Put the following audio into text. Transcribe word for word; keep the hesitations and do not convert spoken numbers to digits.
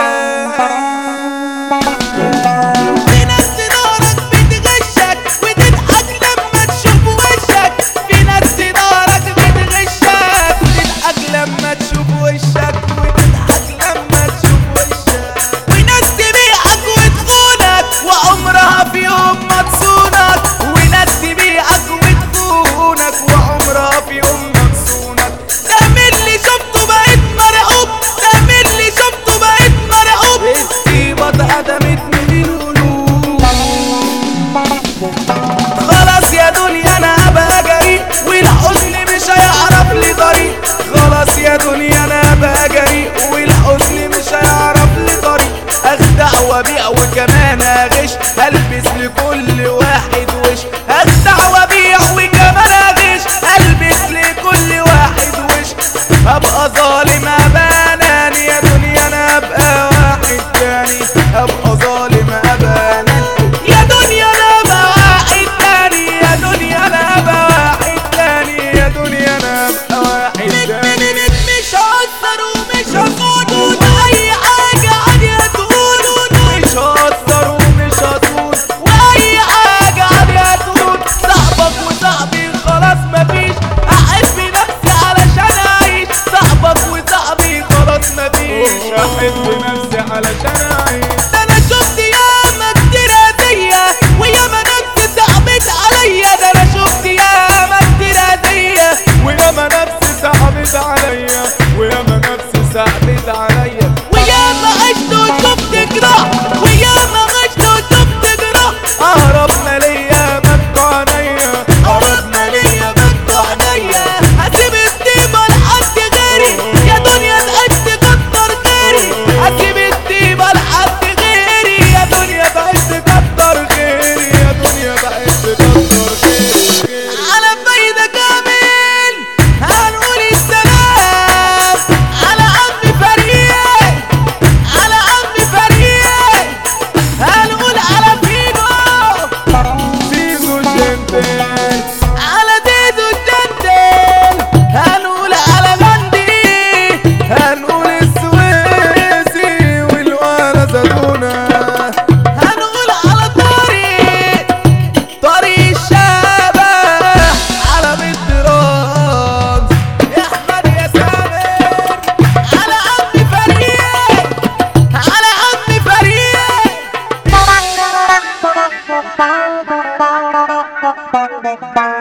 في ناس تدارك بتغشك وتضحك لما تشوف وشك، في ناس تدارك بتغشك وتضحك لما تشوف وشك، وتضحك لما تشوف وشك، وناس تبيعك وتخونك وعمرها في يوم ما تصونك، وناس تبيعك وتخونك وعمرها في يوم ما تصونك. ده من اللي شفته بقيت مرعوب، ده من اللي شفته بقيت مرعوب، الطيبة اتقدمت من القلوب. خلاص يا دنيا انا هبقى جريء والحزن مش هيعرف لي طريق، خلاص يا دنيا انا هبقى جريء والحزن مش هيعرف لي طريق. اخدع وابيع وكمان اغش، هلبس لكل واحد وش، اخدع وابيع وكمان اغش، هلبس لكل واحد وش. ابقى ظالم ابقى اناني يا دنيا انا ابقى واحد تاني، ابقى ظالم ابقى اناني يا دنيا انا ابقى واحد تاني، يا دنيا انا ابقى واحد تاني، يا دنيا انا ابقى واحد تاني. مش هقدر ومش هكون اي حاجه عادي هتقول، مش هقدر ومش هتقول واي حاجه عادي هتقول. صاحبك وصاحبي خلاص مفيش، احب نفسي علشان اعيش، صاحبك وصاحبي خلاص مفيش، احب نفسي علشان اعيش. ده انا شفت ياما كتير هديه وياما نفسي صعبت عليا، ده انا شفت ياما كتير هديه وياما نفسي صعبت عليا، وياما نفسي صعبت عليا، وياما عشت وشفت جراح، وياما عشت وشفت جراح. هربنا ليا مدوا عينيا، هربنا ليا مدوا عينيا، هسيب الطيبة لحد غيري يا دنيا تعبت كتر غيري، هسيب الطيبة لحد غيري يا دنيا تعبت كتر غيري، يا دنيا تعبت كتر غيري. على فايدة كامل هنقول السلام على عم فريق، على عم فريق هنقول على فيجو، فيجو الجنتل، على ديدو الجنتل هنقول على غندي، هنقول السويسي والوانا زادونا، هنقول على طريق طريق الشبح، على بنت رمز يا احمد يا سامر، على عم فريق، على عم فريق.